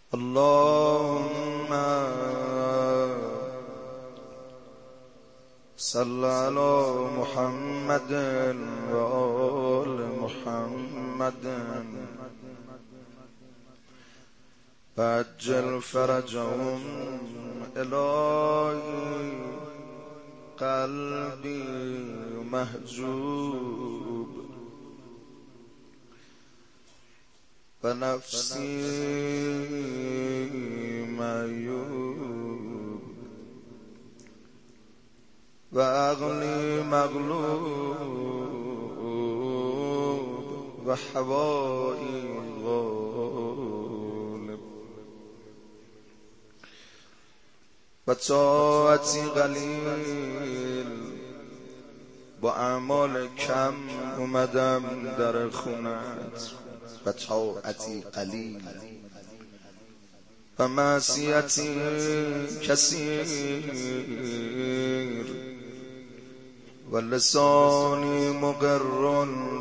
اللهم صل على محمد وآل محمد وعجل فرجهم. الهی قلبی محجوب و نفسی معیوب و عقلی مغلوب و هوایی غالب و طاعتی قلیل. با اعمال کم اومدم در خونت و طاعتی قلیل و معصیتی کثیر و لسانی مقر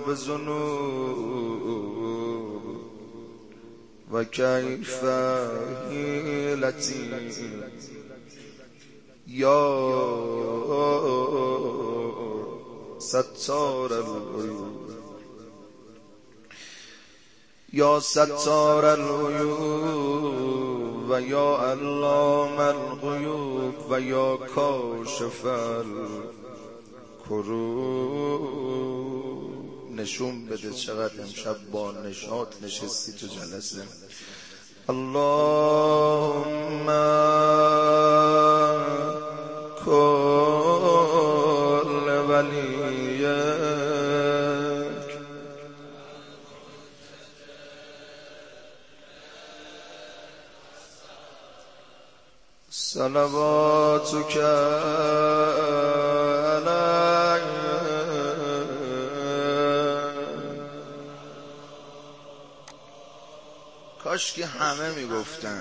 بذنوب و کیف حیلتی یا ستار العیوب یا ستار العیوب و یا علام الغیوب و یا کاشف الکروب. نشون بده چقدر امشب با نشاط نشستی تو جلسه. اللهم کل ولیک صلواتک علیه کاش که همه میگفتن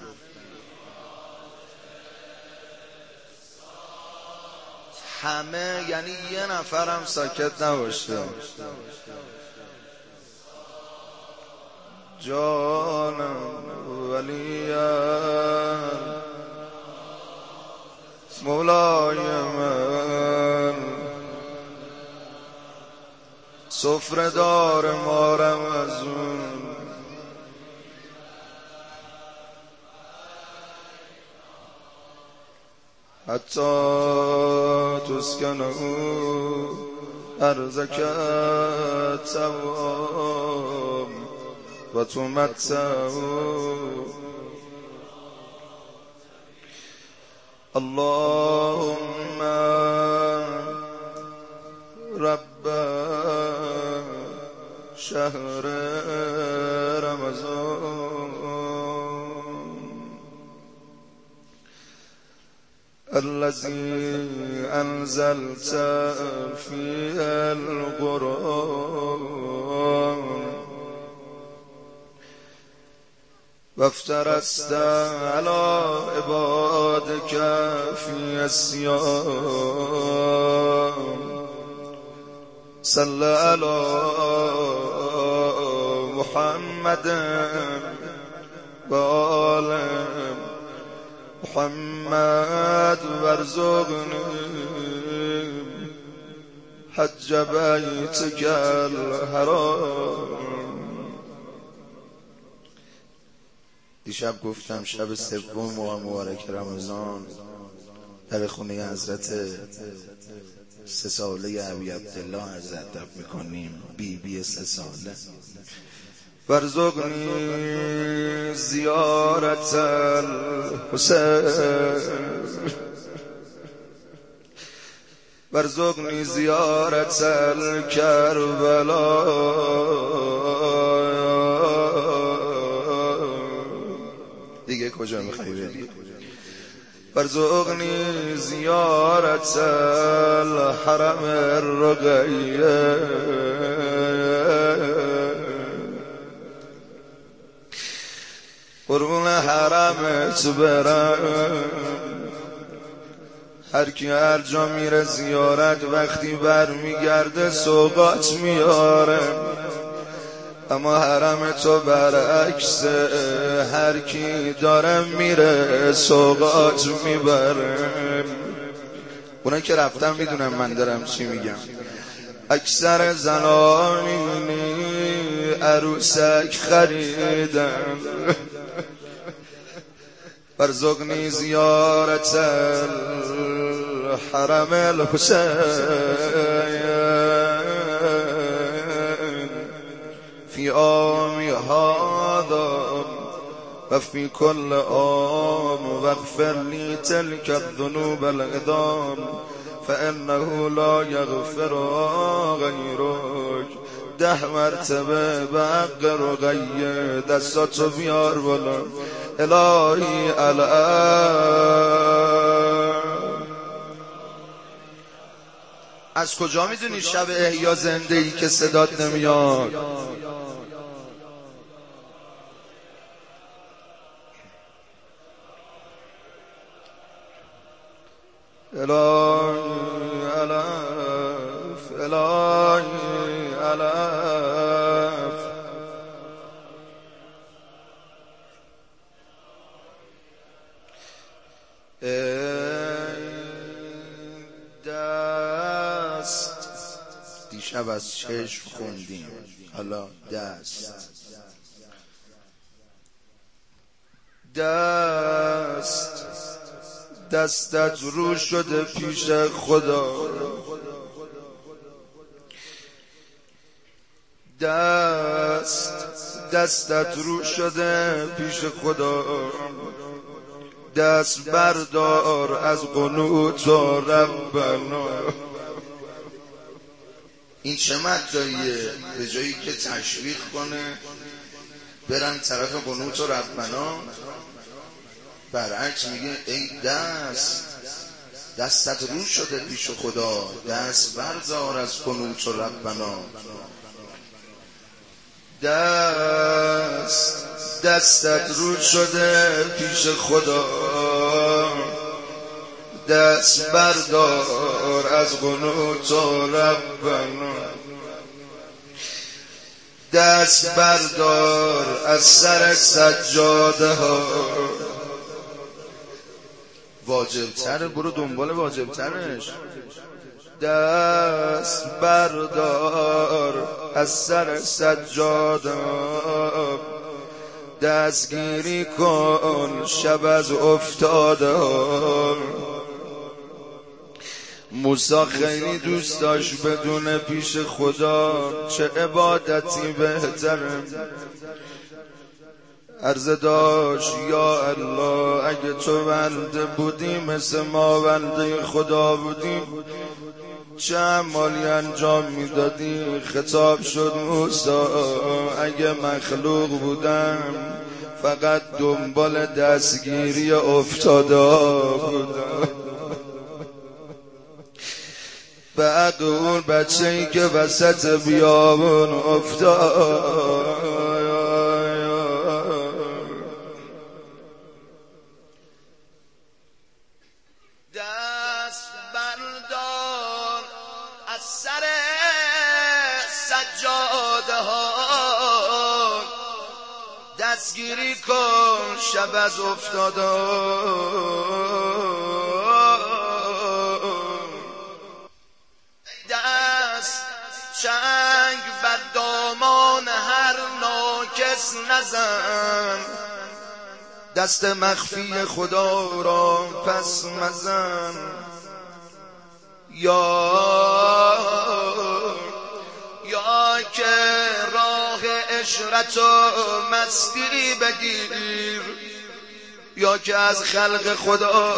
همه، یعنی یه نفرم ساکت نباشه. جانم ولیم مولای من سفره دار مارم از اون حتی تسکنه ارزک توام و تمتعه. اللهم رب شهر رمضان الذي أنزلت فيه القرآن وافترست على عبادك في الصيام. صل على محمد وآل محمد وارزقني حج بیتک الحرام. دیشب گفتم شب سوم ماه مبارک رمضان در خونه حضرت 3 ساله ابی عبدالله حضرت ادب میکنیم، بی 3 ساله. وارزقنی زیارت الحسین وارزقنی زیارت الکربلا دیگه کجا میخوایی بری؟ وارزقنی زیارت الحرم الرقیه قربون حرمت برم. هر کی هر جا میره زیارت وقتی برمیگرده سوغات میاره. اما حرم تو برعکس، هر کی دارم میره سوغات میبره. اونا که رفتم میدونم من دارم چی میگم. اکثر زنانی عروسک خریدن، برزقنی زیارت الحرم الحسین فی عامی هذا و فی کل عام واغفر لی تلک الذنوب العظام فانه لا یغفر غیرک. 10 مرتبه به حق رقیه دستاتو بیار بالا. الهی از کجا میدونی شب احیا زنده ای که صدات نمیاد؟ الهی الف الهی الف. دست دیشب از چشم خوندیم، حالا دستت رو شده پیش خدا، دستت رو شده پیش خدا. دست بردار از قنوت و ربنا. این چه مدعیه؟ به جایی که تشویق کنه برن طرف قنوت و ربنا، برعکس میگه ای دستت رو شده پیش خدا، دست بردار از قنوت و ربنا. دستت رو شده پیش خدا، دست بردار از قنوت و ربنا. دست بردار از سر سجاده ها. واجبتره، برو دنبال واجبترش. دست بردار از سر سجاده، دستگیری کن شب از افتاده. موسی خیلی دوست داشت بدون پیش خدا چه عبادتی بهتره. عرض داشت یا الله اگه تو بنده بودی مثل ما بنده خدا بودیم چه اعمالی انجام میدادی؟ خطاب شد موسی اگه مخلوق بودم فقط دنبال دستگیری افتاده بودم. بعد اون بچه‌ای که وسط بیابون افتاد، دست بردار از سر سجاده ها، دستگیری کن شب از افتاده. دست چنگ بر دامان هر ناکس نزن، دست مخفی خدا را پس مزن. یا که راه عشرت و مستی بگیر، یا که از خلق خدا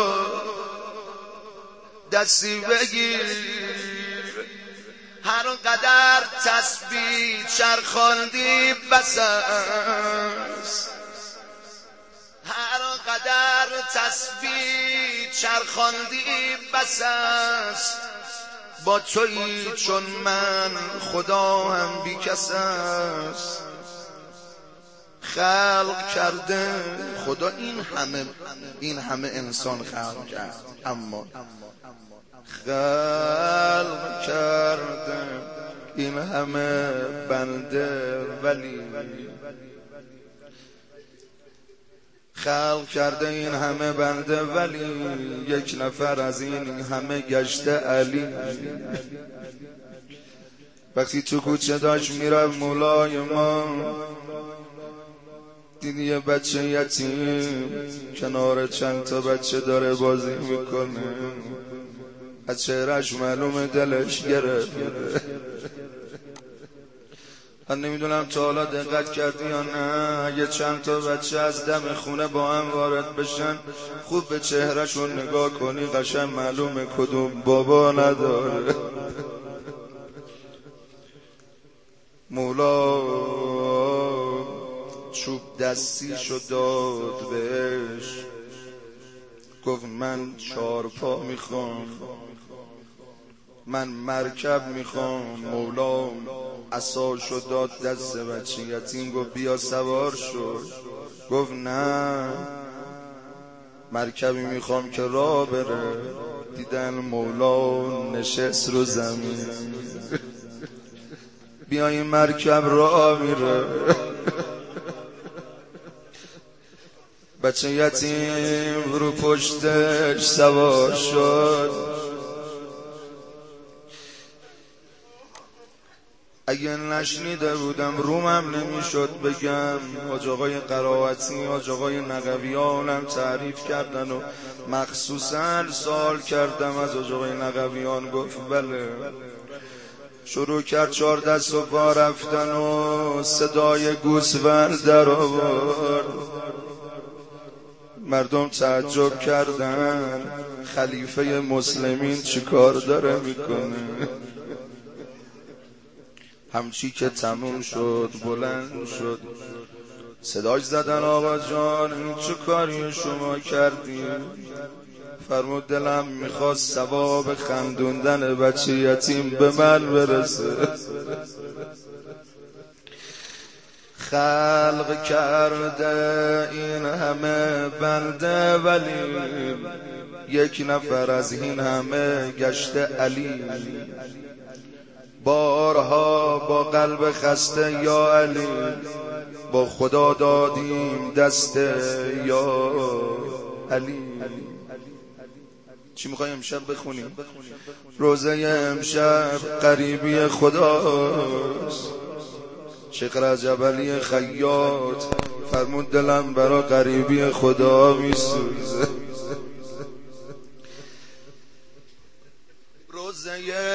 دستی بگیر. هر قدر تسبیح چرخاندی بس است، هر قدر تسبیح چرخاندی بس است. با تویی چون من خدا هم بی کس است. خلق کرده خدا این همه انسان خلق کرد، اما خلق کرده این همه بنده ولی خلق کرده این همه بنده ولی یک نفر از این همه گشته علی. وقتی تو کوچه داشت میرفت مولای ما، دیدی یه بچه یتیم کنار چند تا بچه داره بازی میکنه، از چهرهش معلومه دلش گرفت. من نمیدونم تا حالا دقت کردی یا نه، اگه چند تا بچه از دم خونه با هم وارد بشن خوب به چهرهشون نگاه کنی قشنگ معلومه کدوم بابا نداره. مولا چوب دستیشو داد بهش، گفت من چارپا میخوام، من مرکب میخوام. مولا عصاشو داد دست بچه یتیم، گفت بیا سوار شو. گفت نه، مرکبی میخوام که راه بره. دیدن مولا نشست رو زمین، بیا این مرکب راه میره. بچه یتیم رو پشتش سوار شد. اگه نشنیده بودم رومم نمیشد بگم. حاج آقای قرائتی، حاج آقای نقویانم تعریف کردن و مخصوصا سوال کردم از حاج آقای نقویان، گفت بله. شروع کرد 4 دست و پا رفتن و صدای گوسفند در آورد. مردم تعجب کردن خلیفه مسلمین چی کار داره میکنه. همچی که تموم شد بلند شد، صداش زدن آقا جان این چه کاری شما کردی؟ فرمود دلم میخواست ثواب خندوندن بچه یتیم به من برسه. خلق کرده این همه بنده ولی یک نفر از این همه گشته علی. بارها با قلب خسته یا علی با خدا دادیم دست یا علی. چی میخوای امشب بخونیم؟ روزه امشب قریبی خداست. شیخ رجب علی خیاط فرمود دلم برا قریبی خدا میسوزه. روزه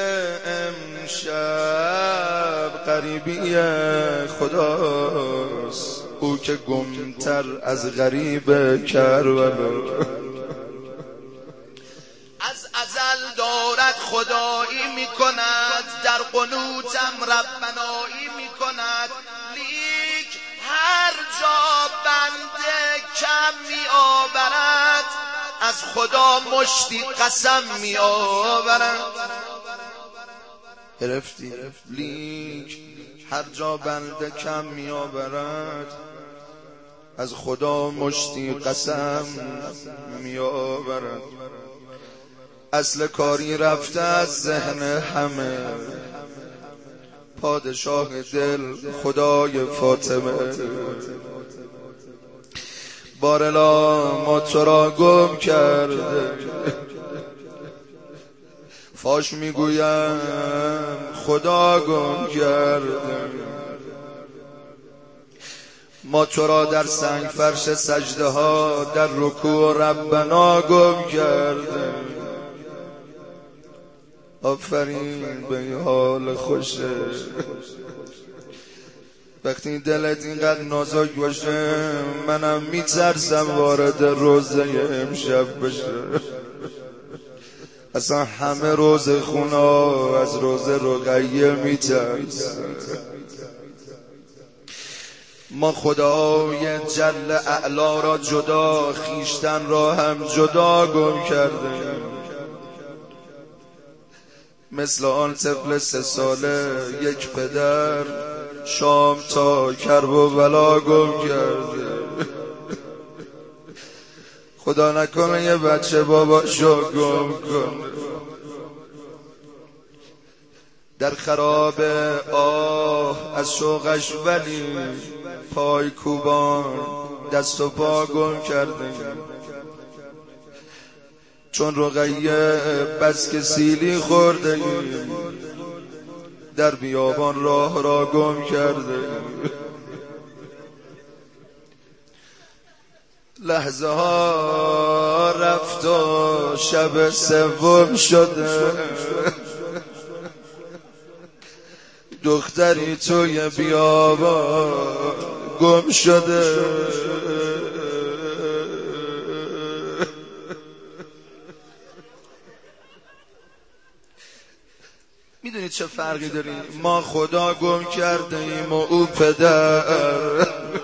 امشب قریبی خداست، او که گمتر از غریب کربلا. از ازل دارد خدایی میکند، در قنوتم ربنایی میکند. لیک هر جا بنده کم میآورد، از خدا مشتی قسم میآورد. گرفتی؟ لیک هر جا بنده کم میآورد، از خدا مشتی قسم میآورد. اصل کاری رفته از ذهن همه، پادشاه دل خدای فاطمه. بارلا ما تو را گم کرده، فاش میگویم خدا گم کرده. ما تو را در سنگ فرش سجده ها در رکوع ربنا گم کرده. آفرین به حال خوشه وقتی دلت اینقدر نازک باشه. منم میترسم وارد روزه امشب بشه. اصلا همه روزه خونا از روزه رقیه میترسن. ما خدای جل اعلا را جدا، خیشتن را هم جدا گم کرده. مثل آن طفل 3 ساله یک پدر شام تا کرب و بلا گم کرده. خدا نکنه یه بچه باباشو گم کنه. در خراب آه از شوقش ولی پای کوبان دست و پا گم کرده، چون رقیه بس که سیلی خورده در بیابان راه را گم کرده. لحظه ها رفت و شب سوم شده، دختری توی بیابان گم شده. میدونید چه فرقی داریم؟ ما خدا گم کرده ایم و او پدر.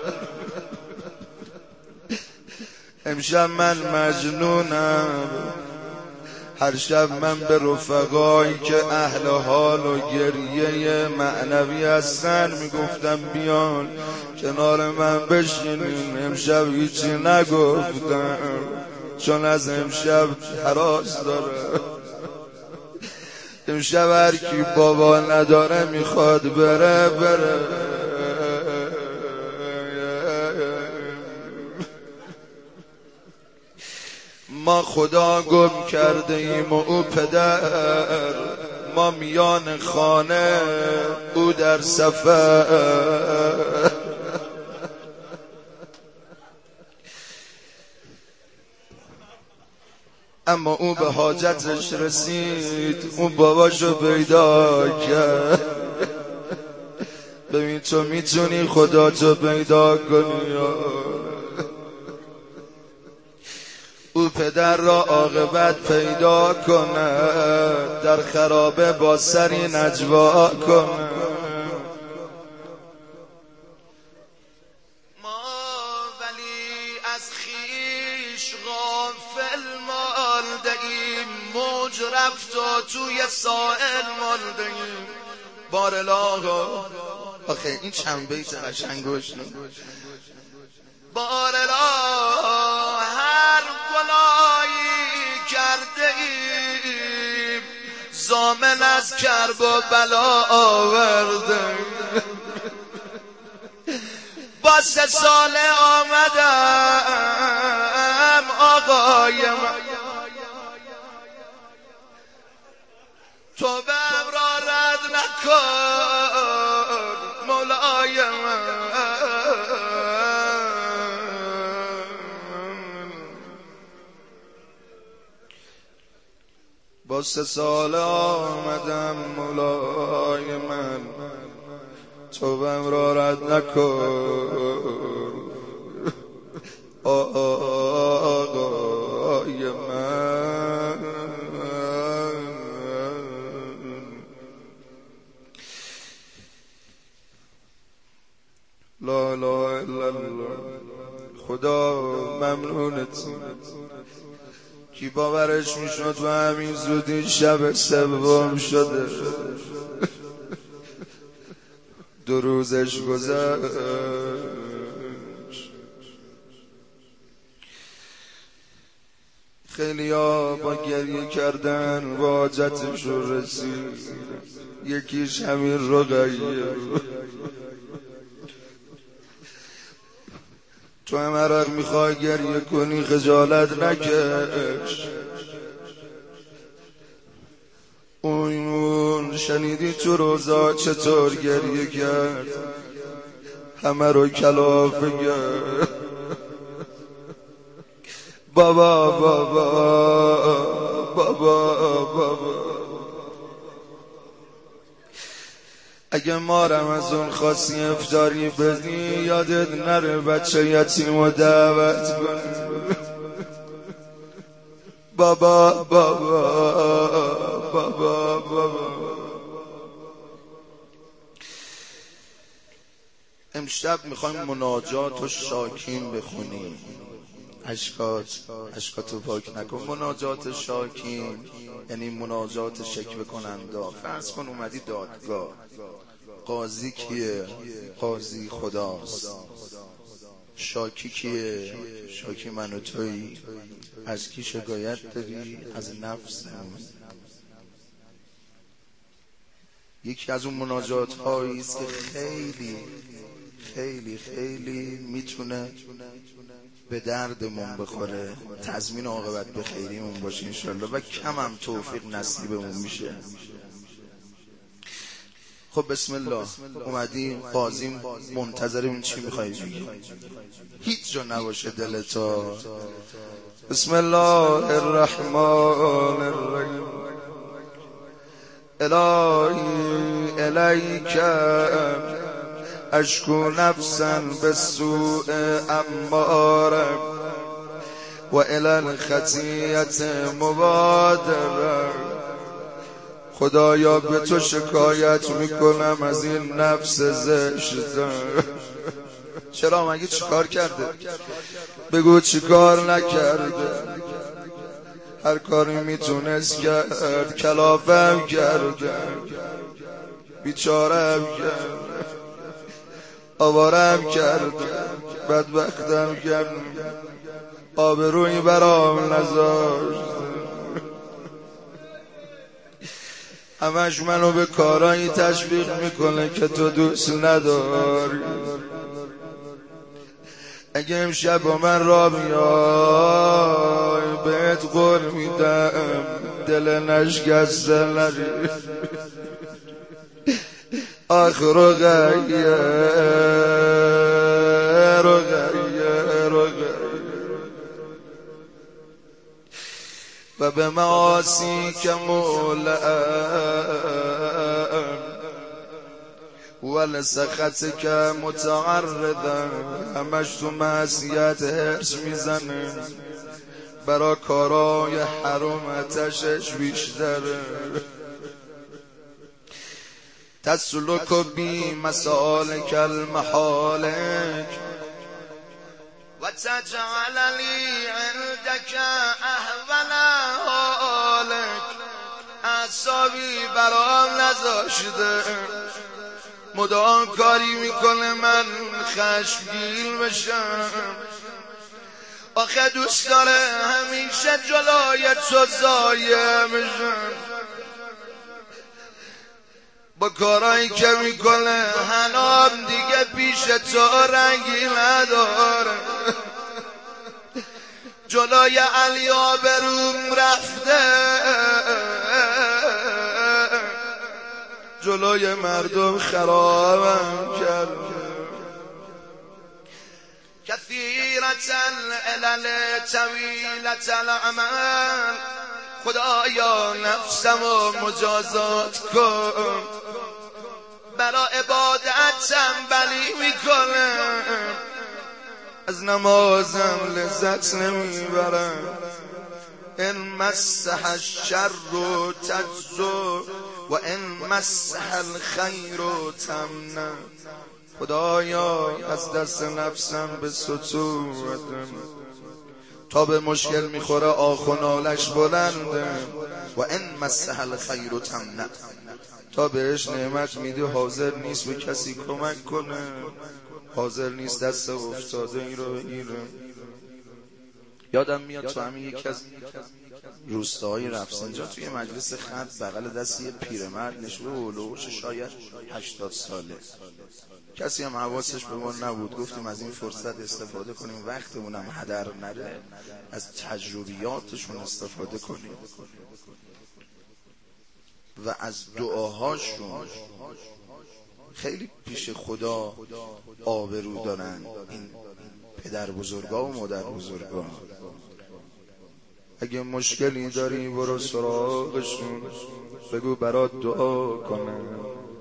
امشب من مجنونم، هر شب من به رفقایی که اهل حال و گریه معنوی هستن میگفتم بیان کنار من بشینین. امشب هیچی نگفتم چون از امشب هراس داره. امشب هر کی بابا نداره میخواد بره. ما خدا گم کرده ایم و او پدر، ما میان خانه او در سفر. اما او به حاجتش رسید، اون باباشو پیدا کرد. ببین تو میتونی خدا تو پیدا کنی. او پدر را عاقبت پیدا کند، در خرابه با سری نجوا کند. ما ولی از خیش غافل مانده ایم، موج رفت و توی ساحل مانده ایم. بارالله آخه این چند بیت قشنگ گوش کن. بارالله هر گناهی کرده ایم، ضامن از کرب و بلا آورده. با 3 ساله آمدم آقای من، توبه‌ام را رد نکن مولای من. با 3 ساله آمدم مولای من، توبه‌ام را رد نکن آقای من. لا اله الا الله. خدا ممنونت. کی باورش میشد و همین زودی شب سوم شده، 2 روزش گذشت. خیلی ها با گریه کردن با حاجتش رسید، یکیش همین رقیه. تو هم عرق میخوای گریه کنی خجالت نکش. اون شنیدی تو روزا چطور گریه کرد، همه رو کلافه کرد. بابا بابا بابا بابا. اگه ما رمضان خواستی افطاری بدی، یادت نره بچه یتیم و دعوت کنی. بابا بابا بابا بابا. امشب میخوایم مناجات و شاکین بخونیم. اشکاتو پاک نکن. مناجات شاکین یعنی مناجات شکوه کننده. فرض کن اومدی دادگاه، قاضی کیه؟ قاضی خداست. شاکی کیه؟ شاکی من و تویی. از کی شکایت داری؟ از نفسم. یکی از اون مناجات هایی است که خیلی خیلی خیلی میتونه به دردمون بخوره، تضمین عاقبت به خیریمون باشه انشالله و کم هم توفیق نصیبمون میشه. خب بسم الله، اومدیم قاضیم منتظریم چی میخوایی بگی، هیچ جا نباشه دلتا. بسم الله الرحمن الرحیم. الهی الیک اشکو نفسا بالسوء اماره و الی الخطیئة مبادره. خدایا به تو شکایت میکنم از این نفس زشت. چرا؟ مگه چیکار کرده؟ بگو چیکار نکرده. هر کاری میتونست کرد، کلافم کرده، بیچارم کرد، آوارم کرد، بدبختم کرد، آبرویی برام نذاشت. همش منو به کارایی تشویق میکنه که تو دوست نداری. اگه امشب با من را بیای بهت قول میدم دل نشکسته نری. آخر غیر و به معاصی که مولعن ولسخط که متعرضن. همش تو معصیت هرس میزنه، برا کارای حرام آتشش بیشتره. تسلک بی مسالک المحالک و تجعل لی عندک احول حالک. اعصابی برام نذاشته، مدام کاری میکنه من خشمگین بشم. آخه دوست داره همیشه جلوی تو ضایع بشم. با کارایی که میکنه حنام دیگه پیش تو رنگی نداره. جلوی علی آبروم رفته، جلوی مردم خرابم کرد. کثیرة العلل طویلة العمل. خدایا نفسمو مجازات کن، برا عبادت تنبلی میکنه، از نمازم لذت نمیبرم. ان مسح الشر تجزو و ان مسح الخیر تمنع. خدایا از دست نفسم به ستورتم، تا به مشکل میخوره آخ و نالش بلنده. و ان مسح الخیر تمنع، تا بهش نعمت میدی حاضر نیست به کسی کمک کنه، حاضر نیست دست افتاده این رو بگیره. یادم میاد تو همین یکی از روستاهای رفسنجان توی مجلس خط بغل دست یه پیرمرد نشسته، هولوش شاید 80 ساله. کسی هم حواسش به ما نبود. گفتیم از این فرصت استفاده کنیم، وقتمون هم هدر نره، از تجربیاتشون استفاده کنیم و از دعاهاشون. خیلی پیش خدا آبرو دارن این پدر بزرگا و مادر بزرگا. اگه مشکلی داری برو سراغشون، بگو برات دعا کنن.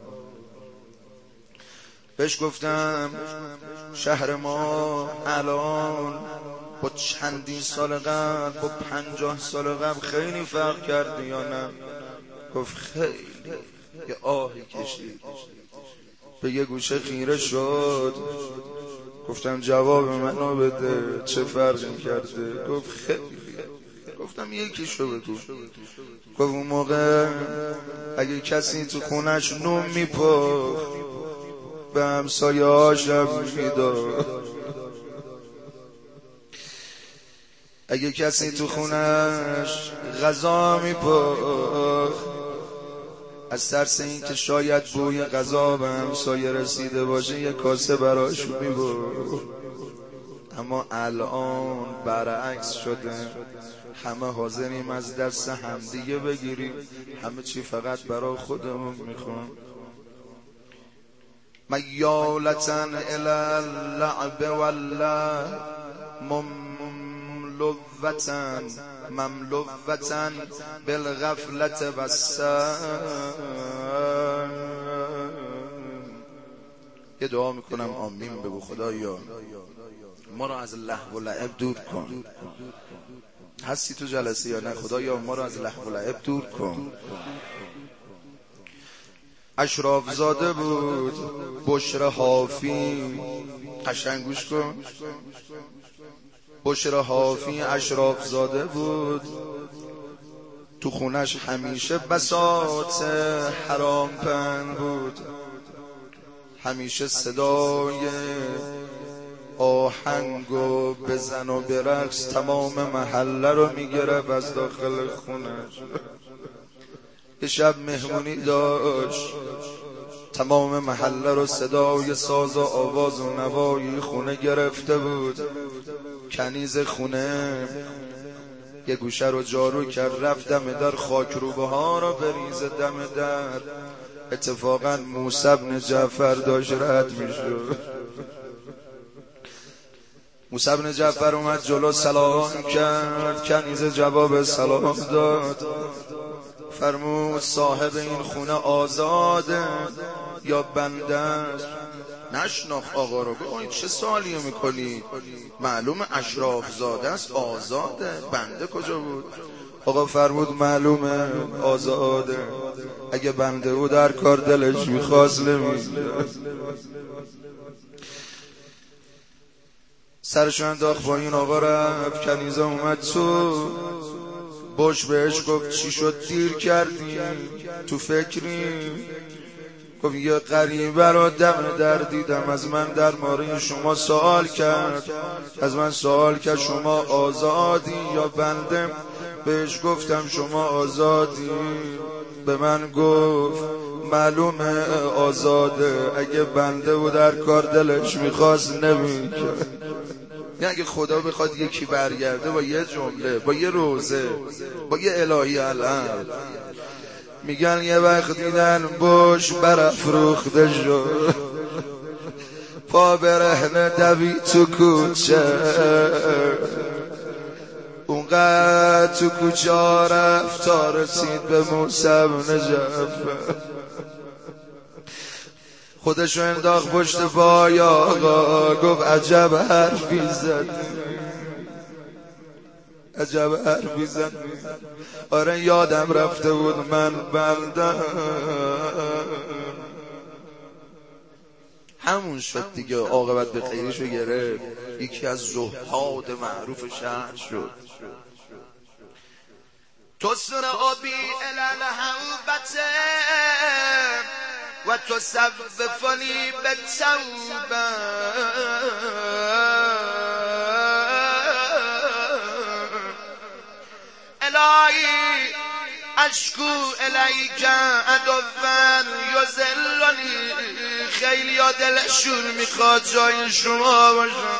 بهش گفتم شهر ما الان با چندین سال قبل، با 50 سال قبل خیلی فرق کرده یا نه؟ گفت خیلی. یه آهی کشید، به یه گوشه خیره شد. گفتم جواب منو بده، چه فرقی کرده؟ گفت خیلی. گفتم یکیشو بگو. گفت اون موقع اگه کسی تو خونش نون میپخت به همسایه هاشم میداد، اگه کسی تو خونش غذا میپخت از ترس این که شاید بوی غذا به همسایه رسیده باشه یه کاسه براش میبرد. اما الان برعکس شده، همه حاضریم از دست همدیگه بگیریم، همه چی فقط برای خودمون میخوام. میالتن الی اللعب والله مملوتن بالغفلت والسهو. یه دعا میکنم آمین بگو. خدایا ما رو از لهو و لعب دور کن. هستی تو جلسه یا نه؟ خدایا ما رو از لهو و لعب دور کن. اشراف زاده بود بشر حافی، قشنگ گوش کن. بشر حافی اشراف زاده بود، تو خونش همیشه بساط حرام پهن بود، همیشه صدای آهنگ و بزن و برقص تمام محله رو میگرفت از داخل خونش. یه شب مهمونی داشت، تمام محله رو صدای ساز و آواز و نوای خونه گرفته بود. کنیز خونه یه گوشه رو جارو کرد، رفت دم در، خاکروبه ها رو بریزه دم در. اتفاقا موسی بن جعفر داشت رد میشد. موسی بن جعفر اومد جلو سلام کرد، کنیز جواب سلام داد، فرمود صاحب این خونه آزاده یا بنده است؟ نشناخت آقا رو. گفت چه سوالی میکنی؟ معلوم اشراف زاده است، آزاده، بنده کجا بود؟ آقا فرمود معلومه آزاده، اگه بنده او در کار دلش میخواست نمی‌کرد. سرشو انداخت با این آقا رفت. کنیزه اومد تو، بش بهش گفت چی شد دیر کردی؟ تو فکری؟ گفت یه غریبه رو دم در دیدم، از من در مورد شما سوال کرد، از من سوال کرد شما آزادی یا بنده؟ بهش گفتم شما آزادی. به من گفت معلومه آزاده، اگه بنده و در کار دلش میخواست نمیکرد. یعنی اگه خدا بخواد یکی برگرده با یه جمله، با یه روزه، با یه الهی علم، میگن یه وقت دیدن بش برافروخته شد، پا برهنه دوید تو کوچه، اونقدر تو کوچه رفت تا رسید به موسی بن جعفر. خودشو انداخت پشت پای آقا، گفت عجب حرفی زدی، عجب حرفی زدی. آره یادم رفته بود من بنده. همون شد دیگه، عاقبت به خیرشو گرفت، یکی از زهاد معروف شهر شد. تسر آبی الالحوبته و تصوفنی بالتوبه، الهی اشکو الیک عدوا یذلنی. خیلی ها دلشون میخواد جای شما باشن،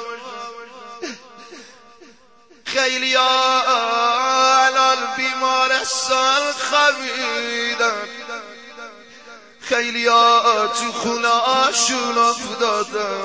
خیلی ها الان بیمارستان خوابیدن، خیلی ها تو خونه هاشون افتادن.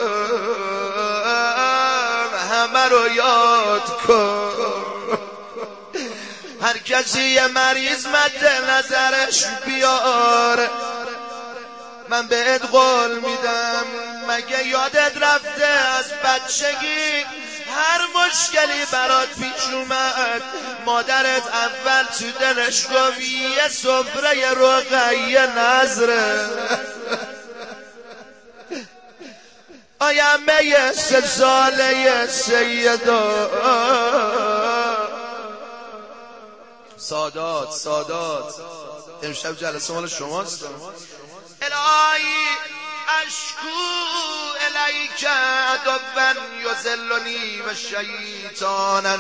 همه رو یاد کن، هر کسی یه مریض مد نظرش بیاره، من بهت قول میدم مگه یادت رفته از بچگی هر مشکلی برات پیش اومد مادرت اول تو دلش گفت یه سفره رقیه نظره، آیمه 3 ساله سیدا. سادات امشب جلسه مال شماست. الهی اشکو الیک عدوا یذلنی و شیطانا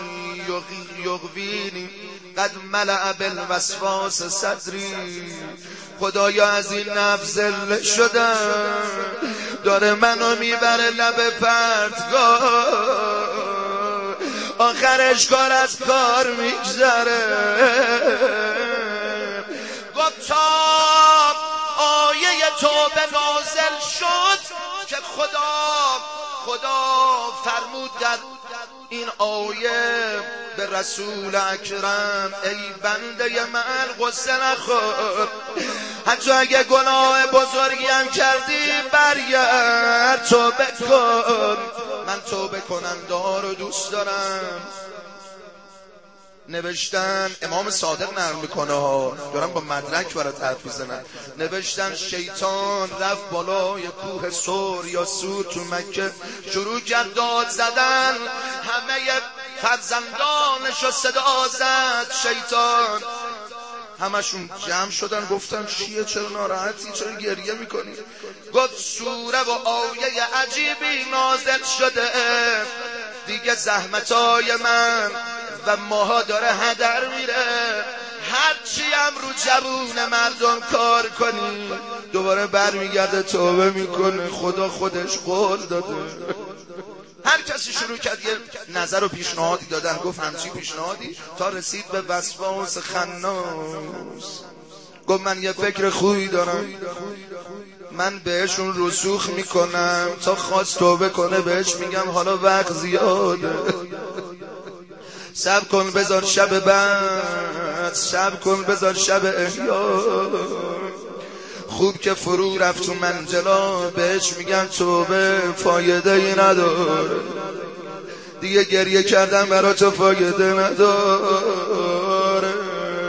یغوینی قد ملأ بالوسواس صدری. خدایا از این نفس ذله شدم، داره منو میبره لب پرتگاه، آخرش کار از کار میگذره. گفت تا آیه توبه نازل شد که خدا فرمود در این آیه به رسول اکرم ای بنده من غصه نخور، حتی اگه گناه بزرگی هم کردی برگرد توبه کن، من توبه کننده رو دوست دارم. نوشتن امام صادق نقل میکنه ها، دارم با مدرک برات حرف میزنم، نوشتن شیطان رفت بالای کوه سور یا سور تو مکه، شروع کرد داد زدن، همه فرزندانشو صدا زد. شیطان همشون جمع شدن گفتن چیه، چرا ناراحتی، چرا گریه میکنی؟ گفت سوره و آیه عجیبی نازل شده، دیگه زحمتای من و ماها داره هدر میره، هرچی هم رو جوون مردم کار کنی دوباره برمیگرده توبه میکنه. خدا خودش قول داده. هر کسی شروع کرد یه نظر و پیشنهادی دادن، گفت همچی پیشنهادی، تا رسید به وسواس خناس. گفت من یه فکر خوبی دارم، من بهشون رسوخ میکنم، تا خواست توبه کنه بهش میگم حالا وقت زیاده، صبر کن بذار شب بعد، صبر کن بذار شب احیا. خوب که فرو رفت تو منجلا، بهش میگم توبه فایده ای نداره، دیگه گریه کردم برا تو فایده نداره.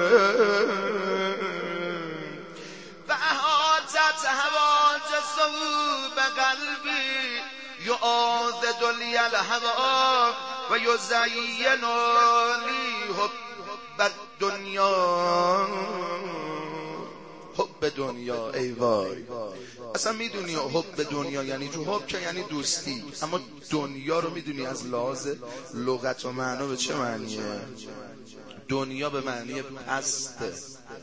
و احاطت حواجزه به قلبی یعاذد لی الهوا و یزین لی حب الدنیا. حب دنیا، ای وای، اصلا میدونی حب دنیا یعنی جو؟ حب که یعنی دوستی، اما دنیا رو میدونی از لحاظ لغت و معنا به چه معنیه؟ دنیا به معنی پسته،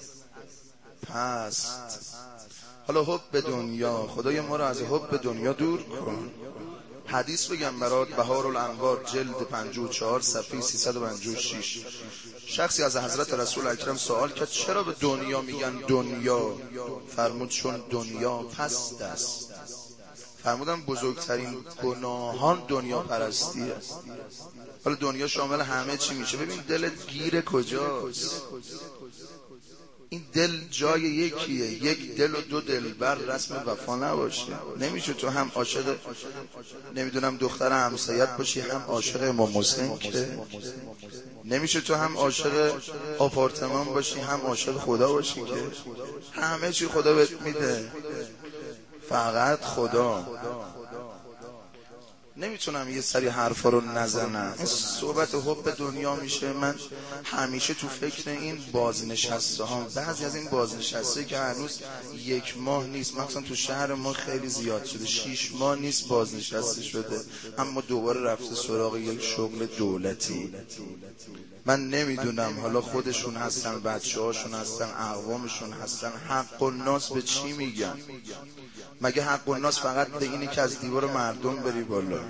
پست. حالا حب دنیا، خدای ما رو از حب دنیا دور کن. حدیث بگم برات، بهار الانوار جلد 54 صفحه 356. شخصی از حضرت رسول اکرم سوال کرد چرا به دنیا میگن دنیا؟ فرمود چون دنیا پست است. فرمودن بزرگترین گناهان دنیا پرستیه. حالا دنیا شامل همه چی میشه. ببین دلت گیر کجاست؟ این دل جای یکیه، یک دل و دو دلبر رسم وفا نباشه. نمیشه تو هم عاشق نمیدونم دختر همسایت باشی، هم عاشق امام حسین، که نمیشه تو هم عاشق آپارتمان باشی هم عاشق خدا باشی، که همه چی خدا بهت میده، فقط خدا. نمیتونم یه سری حرفا رو نزنم، این صحبت حب دنیا میشه. من همیشه تو فکر این بازنشسته ها، بعضی از این بازنشسته که هنوز 1 ماه نیست، مثلا تو شهر ما خیلی زیاد شده، 6 ماه نیست بازنشسته شده، اما دوباره رفته سراغ یک شغل دولتی. من نمیدونم حالا خودشون هستن، بچه هاشون هستن، اقوامشون هستن، حق الناس به چی میگن؟ مگه حق الناس فقط به اینی که از دیوار مردم بری بالا؟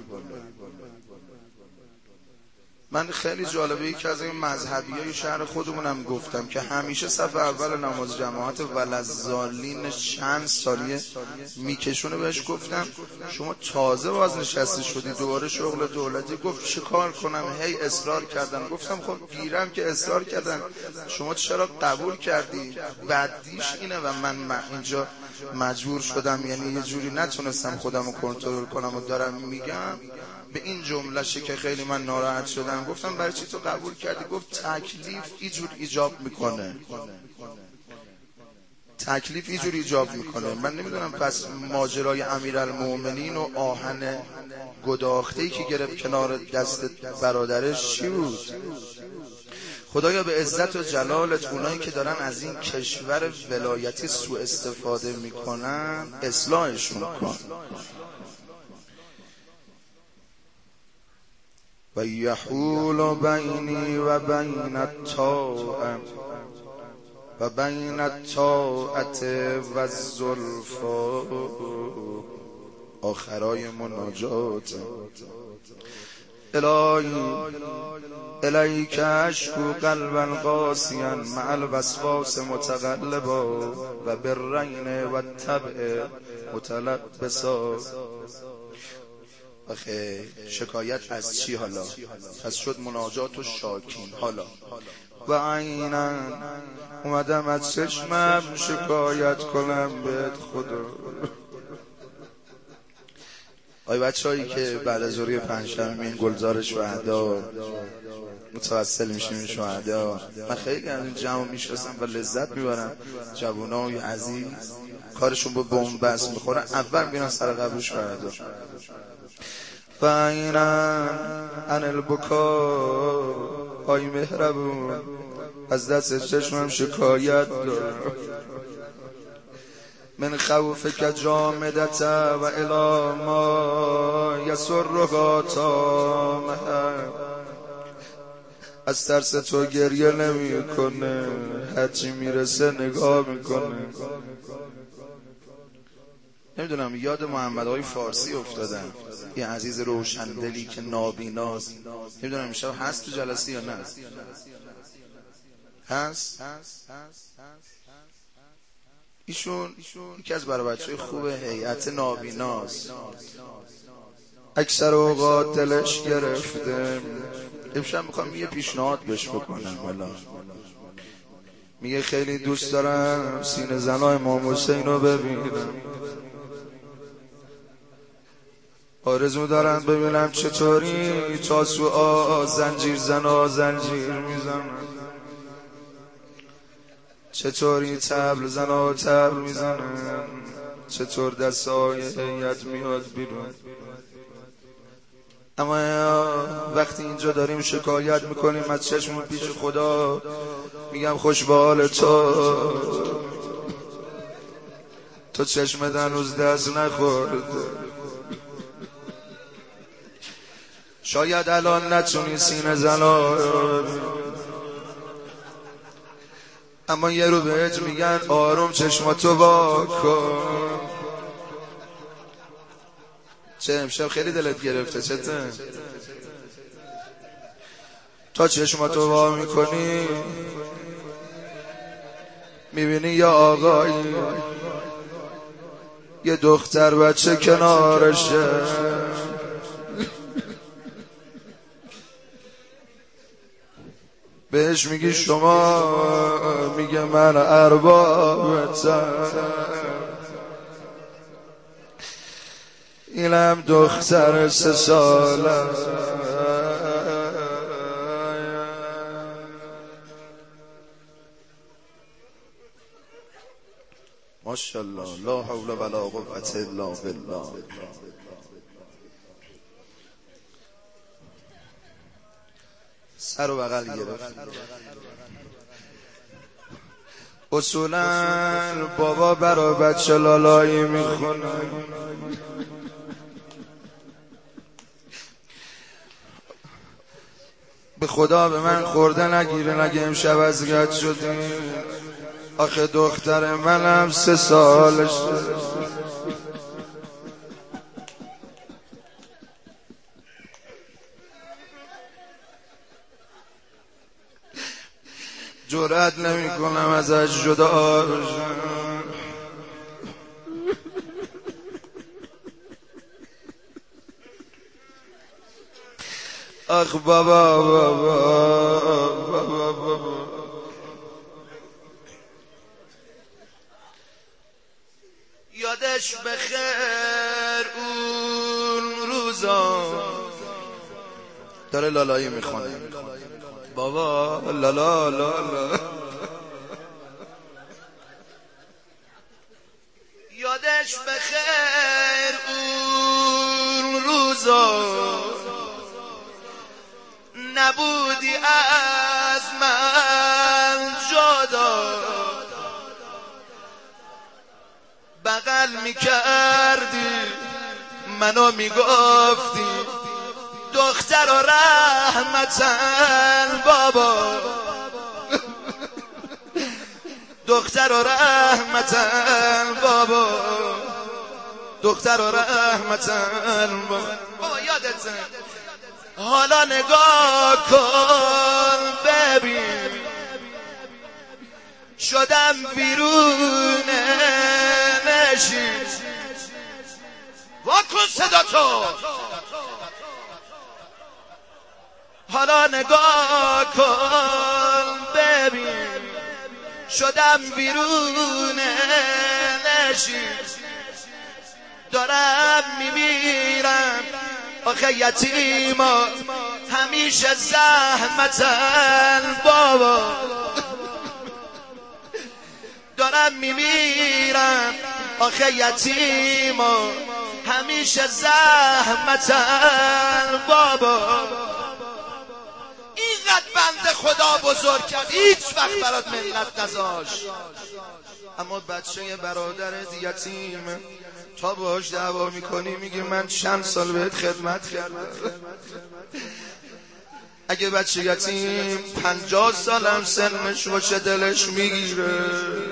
من خیلی جالبه که از این مذهبیای شهر خودمونم گفتم که همیشه صف اول نماز جماعت ولضالین چند سالیه میکشونه، بهش گفتم شما تازه بازنشسته شدی دوباره شغل دولتی. گفت چه کار کنم؟ هی اصرار کردم. گفتم خب گیرم که اصرار کردن، شما چرا قبول کردی؟ بعدیش اینه و من اینجا مجبور شدم، یعنی یه جوری نتونستم خودم رو کنترل کنم و دارم میگم. به این جمله‌شه که خیلی من ناراحت شدم. گفتم برای چی تو قبول کردی؟ گفت تکلیف اینجور ایجاب میکنه، تکلیف اینجور ایجاب میکنه. من نمیدونم پس ماجرای امیرالمومنین و آهن گداخته‌ای که گرفت کنار دست برادرش چی بود؟ خدایا به عزت و جلالت اونایی که دارن از این کشور ولایتی سوء استفاده میکنن اصلاحشون کن. و یحول بینی و بین الطاعه و بین الطاعت و الزلفا. آخرای مناجات. الهی الیک اشکو قلبا قاسیا مع الوسواس متقلبا و بالرین و الطبع متلبسا. آخه شکایت از چی حالا؟ پس شد مناجات و شاکین. حالا و عینا اومدم از چشمم شکایت کنم بهت خدا. آی بچه‌هایی که بعد از ظهر پنجشنبه این گلزار شهدا متوسل میشیم شهدا، من خیلی از این جمع میشناسم و لذت میبرم. جوانای عزیز کارشون با بن‌بست میخورن، اول میرن سر قبر شهدا. و عینا عن البکا. آی مهربون از دست چشمم شکایت دارم. من خوفک جامدت و الی ما یسرک تامها. از ترس تو گریه نمی کنه، هرچی میرسه نگاه میکنه. نمیدونم یاد محمد آقای فارسی افتادم، یه عزیز روشندلی که نابیناست. نمیدونم امشب هست تو جلسه یا نه؟ هست؟ ایشون یکی از برای بچه خوب هیئت نابیناست. اکثر اوقات دلش گرفته. امشب میخوام یه پیشنهاد بهش بکنم. میگه خیلی دوست دارم سینه زنای امام حسین رو ببینم. آرزو دارم ببینم چطوری تاسوعا زنجیر زنا زنجیر میزنن، چطوری طبل زنا طبل میزنن، چطور دستای هیئت میاد بیرون. اما وقتی اینجا داریم شکایت میکنیم از چشم پیش خدا، میگم خوش به حال تو چشمت هنوز دست نخورد. شاید الان نتونی سینه زنا، اما یه رو بهت میگن آروم چشماتو وا کن. چه امشب خیلی دلت گرفته؟ چته؟ تا چشماتو وا میکنی میبینی یه آقایی یه دختر بچه کنارشه. بهش میگی شما، میگه من اربابتم. اینم دختر 3 ساله. ماشاءالله لا حول ولا قوة الا بالله. سر و بغل گرفت. اصولا بابا برا بچه لالایی میخونه. به خدا به من خورده نگیره نگه امشب اذیت شدیم. آخه دختر منم 3 سالشه. جرأت نمی کنم ازش جدا بشم. آخ بابا یادش بخیر اون روزا. داره لالایی میخونه بابا لالا لالا. یادش بخیر اون روزا نبودی از من جدا، بغل میکردی منو میگفتی دختر و رحمتن بابا، دختر و رحمتن بابا، دختر و رحمتن بابا. یادت حالا نگاه کن ببین، شدم بیرون نشین. واکن صدا تو. حالا نگاه کن ببین، شدم بیرون نشین. دارم میمیرم آخه یتیما همیشه زحمتن بابا، دارم میمیرم آخه یتیما همیشه زحمتن بابا. اینقدر بنده خدا بزرگ کرد هیچ وقت برات منت نذاشت، اما بچه برادرت یتیم تا باش دعوا میکنی میگی من چند سال بهت خدمت کردم. اگه بچه یتیم 50 سالم سنش باشه دلش میگیره.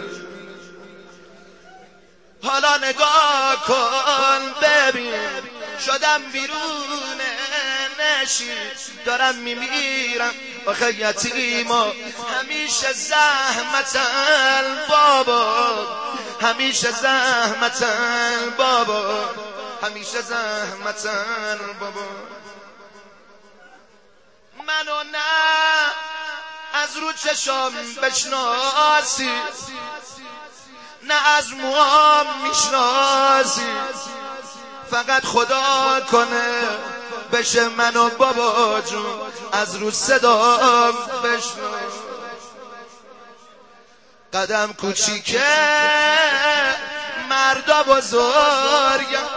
حالا نگاه کن ببین، شدم بیرون نشین. دارم میمیرم آخه یتیما همیشه زحمتن بابا، همیشه زحمتن بابا، همیشه زحمتن بابا. منو نه از رو چشام بشناسی، نه از موام میشناسی، فقط خدا کنه بشه منو بابا جون از رو صدام بشناس. قدم کوچیکه مردا بزرگم،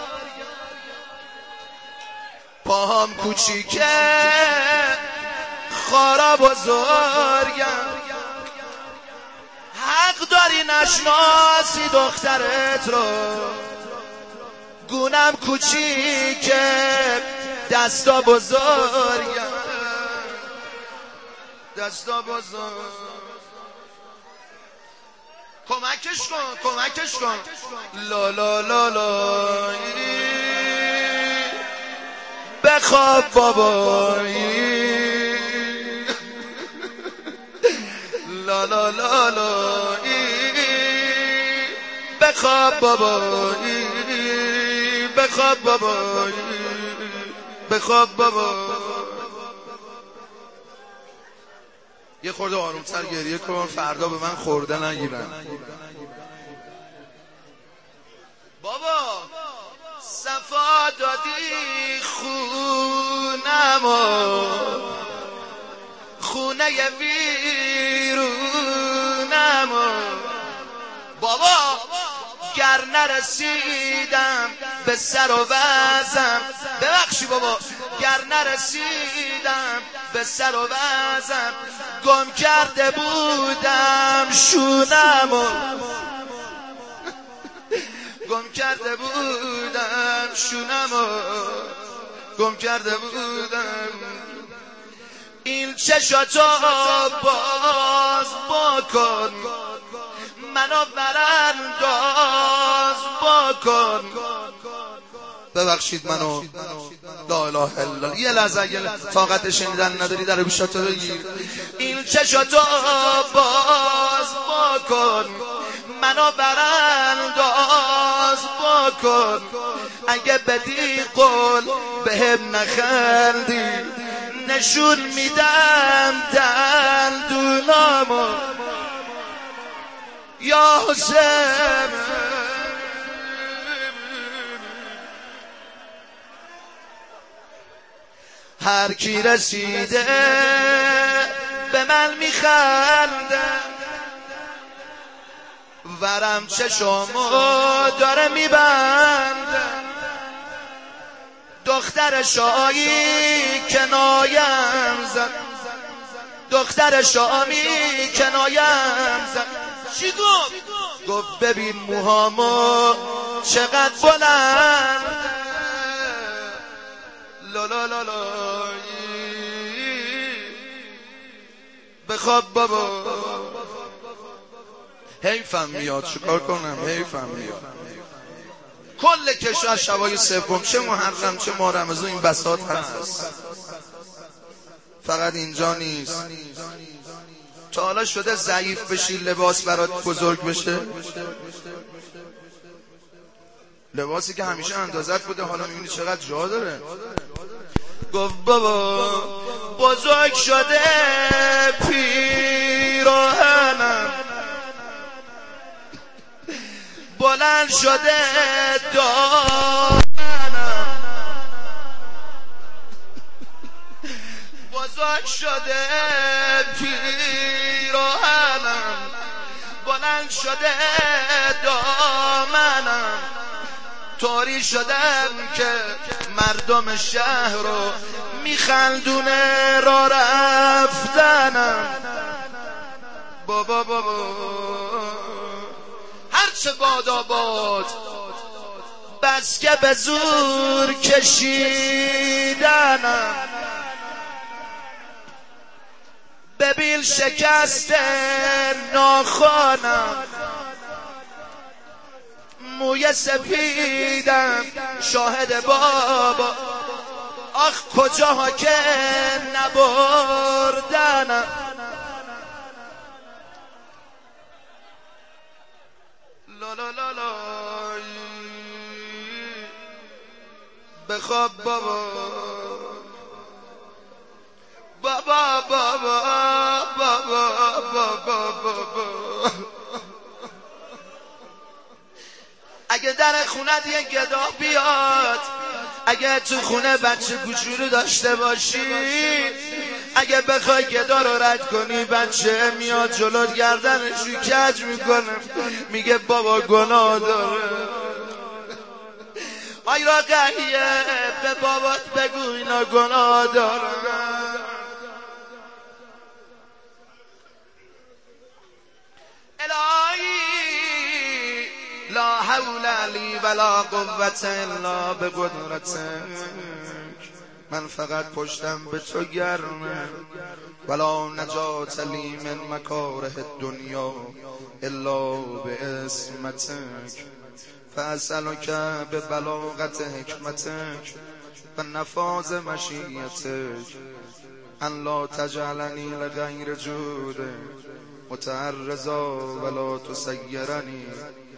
پاهم کوچیکه خارا بزرگم. حق داری نشناسی دخترت رو، گونم کوچیکه دستا بزرگم، دستا بزرگ. کمکش کن، کمکش کن. لا لا لا لا بخواب بابایی، لا لا لا لا بخواب بابایی، بخواب بابایی، بخواب بابا. یه خورده آرومتر گریه کن فردا به من خورده نگیرن. بابا صفا دادی خونمو، خونه ویرونمو. بابا گر نرسیدم به سر و وزم، ببخشی بابا، گر نرسیدم به سر و وزم، گم کرده بودم شونمو، گم کرده بودم شونمو، گم کرده بودم. این چشاتو باز بکن، منو برانداز بکن. ببخشید منو، لا اله الا الله. یه لحظه اگه طاقت شنیدن نداری در گوشاتو بگیر. این چشاتو باز بکن، منو برانداز بکن. اگه بدی قول بهم نخندی، نشون میدم دندونامو. یا حسین هر کی رسیده به من میخنده، ورم چشمو داره میبنده. دختر شامی کنایم زد، دختر شامی کنایم زد. چی گفت؟ گفت ببین موهامو چقدر بلند، لا لا لا لا بخواب بابا. حیفم میاد چیکار کنم، حیفم میاد. کل کشور شبای سوم چه محرم چه ماه رمضان این بساط هست، فقط اینجا نیست. تا حالا شده ضعیف بشی لباس برات بزرگ بشه؟ لباسی که همیشه اندازت بوده حالا میبینی چقدر جا داره. گفت بابا بزرگ شده پیراهنم، بلند شده دامنم، بزرگ شده پیراهنم، بلند شده دامنم، طوری شدم که مردم شهر رو میخندونه را رفتنم. بابا بابا هرچه بادا باد بس که به زور کشیدنم، ببین شکست ناخنم، موی سفیدم شاهد بابا، آخ کجاها که نبردنم. لا لا لا لا بخواب بابا بابا بابا بابا بابا بابا. اگه در خونت یه گدا بیاد، اگه تو خونه بچه کوچولو داشته باشی، اگه بخوای گدا رو رد کنی بچه میاد جلوت گردنش رو کج میکنه میگه بابا گناه داره. آی را قهیه به بابات بگو اینا گناه داره. الهی لا حول لی ولا قوة الا بقدرتک، من فقط پشتم به تو گرمه، ولا نجات لی من مکاره الدنیا الا بعصمتک، فاسألک ببلاغت حکمتک و نفاذ مشیتک ان لا تجعلنی لغیر جودک متعرضا ولا تسیرنی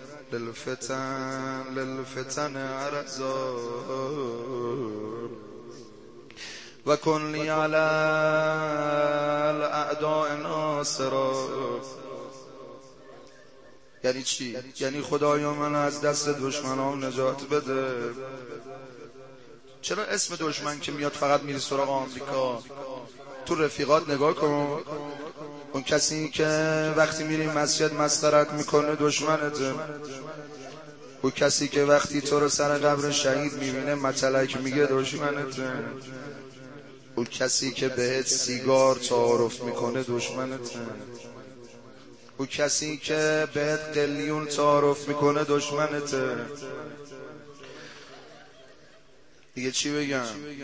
للفتن عرضا و کن لی علی الاعداء ناصرا. یعنی چی؟ یعنی خدایا من از دست دشمنان نجات بده. چرا اسم دشمن که میاد فقط میری سراغ آمریکا؟ تو رفیقات نگاه کن، اون کسی که وقتی میری مسجد مسخرت میکنه دشمنته، اون کسی که وقتی تو رو سر قبر شهید میبینه متلک میگه دشمنته، اون کسی که بهت سیگار تعارف میکنه دشمنته، اون کسی که بهت قلیون تعارف میکنه دشمنته. دیگه چی بگم؟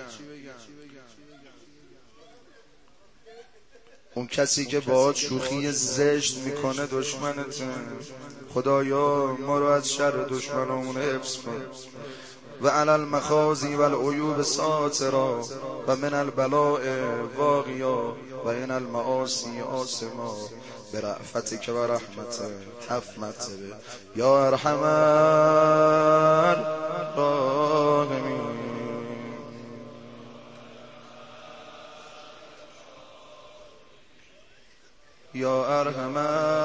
اون کسی که باهات شوخی زشت میکنه دشمنته. خدایا ما رو از شر دشمنامون حفظ کن. و علی المخازی و العیوب ساترا و من البلاء واقیا و این المعاصی آسما برأفتک و رحمتک حفمت یا ارحم الراحمین. یا ارحم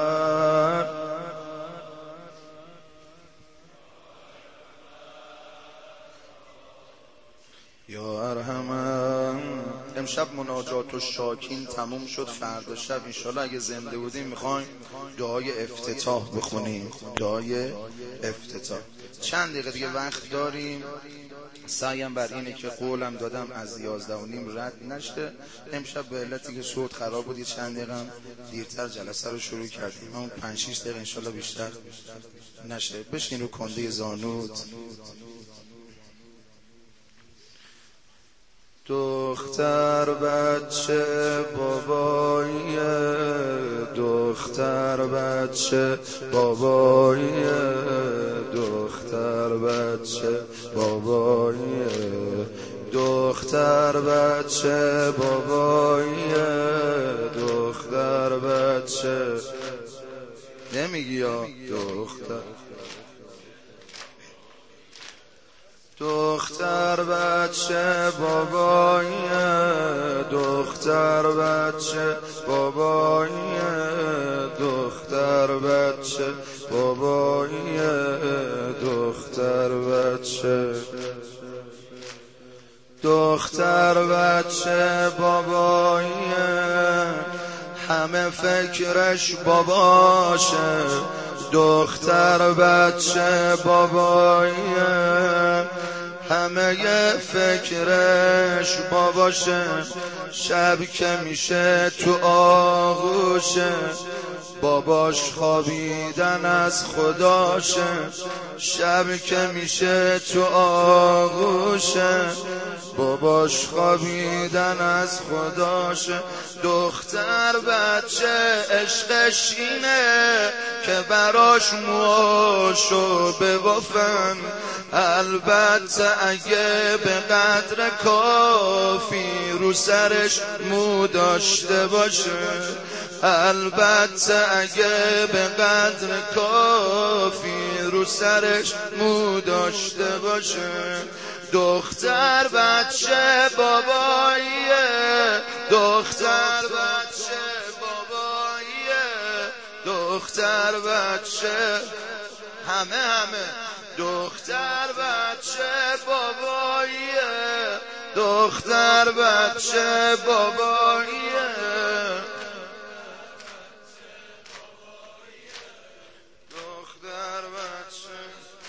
یا ارحم. امشب مناجات و شاکین تموم شد، فردا شب انشالله اگه زنده بودیم میخوایم دعای افتتاح بخونیم. دعای افتتاح چند دقیقه دیگه وقت داریم، سعیم بر اینه که قولم دادم از 11:30 رد نشه. امشب به علتی که صوت خراب بود چند دقیقه دیرتر جلسه رو شروع کردیم. اون 5-6 دقیقه انشالله بیشتر نشه. بشین رو کنده زانوت. دختر بچه باباییه، دختر بچه باباییه، دختر بچه باباییه، دختر بچه باباییه، دختر بچه نمیگی یا دختر، دختر بچه باباییه، دختر بچه باباییه، دختر بچه باباییه، دختر بچه، دختر بچه باباییه، همه فکرش باباشه، دختر بچه باباییه، همه ی فکرش باباشه، شب که میشه تو آغوشه، باباش خوابیدن از خداشه، شب که میشه تو آغوشه، باباش خوابیدن از خداشه. دختر بچه عشقش اینه که براش موشو ببافن، البته اگه به قدر کافی رو سرش مو داشته باشه، البته اگه به قدر کافی رو سرش مو داشته باشه. دختر بچه باباییه، دختر بچه باباییه، دختر بچه همه دختر بچه باباییه، دختر بچه باباییه، دختر بچه،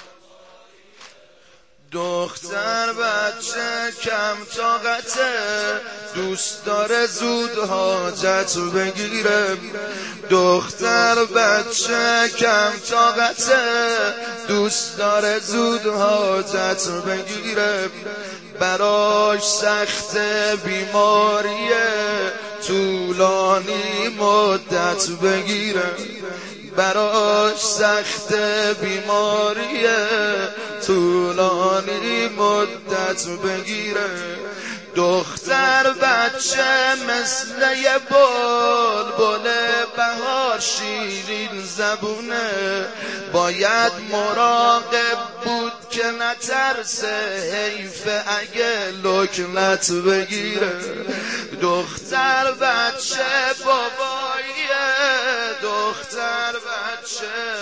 دختر بچه کم طاقته، دوست داره زود حاجت بگیره، دختر بچه کم طاقته، دوست داره زود حاجت بگیره، براش سخت بیماریه، طولانی مدت بگیره، براش سخت بیماریه، طولانی مدت بگیره. دختر بچه مثل یه بلبل بهار شیرین زبونه، باید مراقب بود که نترسه، حیف اگه لکنت بگیره. دختر بچه باباییه، دختر بچه،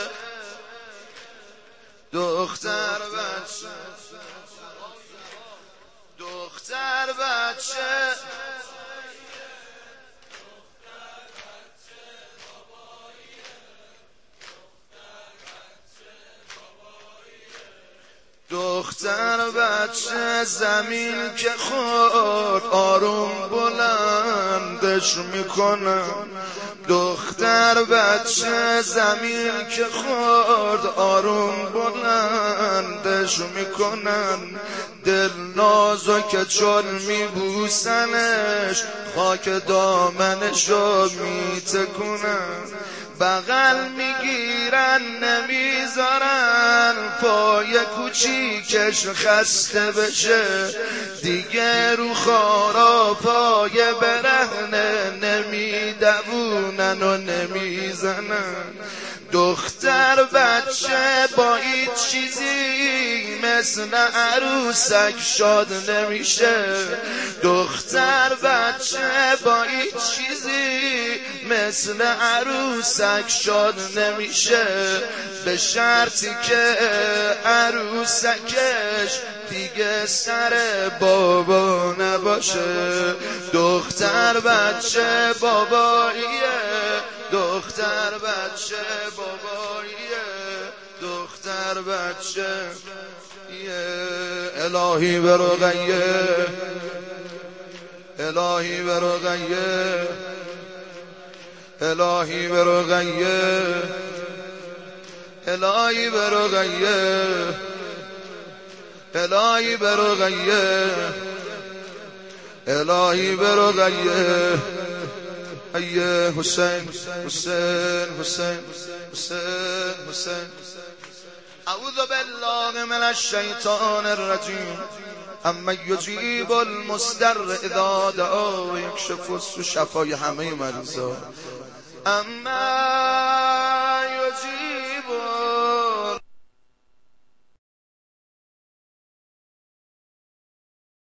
دختر بچه، دختر بچه، دختر بچه زمین که خورد آروم بلندش میکنه، دختر بچه زمین که خورد آروم بلندش میکنن، دل نازو چون میبوسنش خاک دامنشو میتکنن، بغل میگیرن نمیذارن پای کوچیکش خسته بشه، دیگه رو خارا پای برهنه نمیدوونن و نمیزنن. دختر بچه با هیچ چیزی مثل عروسک شاد نمیشه، دختر بچه با هیچ چیزی مثل عروسک شاد نمیشه، به شرطی که عروسکش دیگه سر بابا نباشه. دختر بچه باباییه، دختر بچه باباییه، دختر بچه الهی به رقیه، الهی به رقیه، الهی به رقیه، الهی به رقیه، الهی به رقیه، الهی به رقیه. ایه حسین حسین حسین حسین حسین. اعوذ بالله من الشیطان الرجیم. اما یجیب المضطر اذا دعا و یکشف السوء. شفای همه مریضا. اما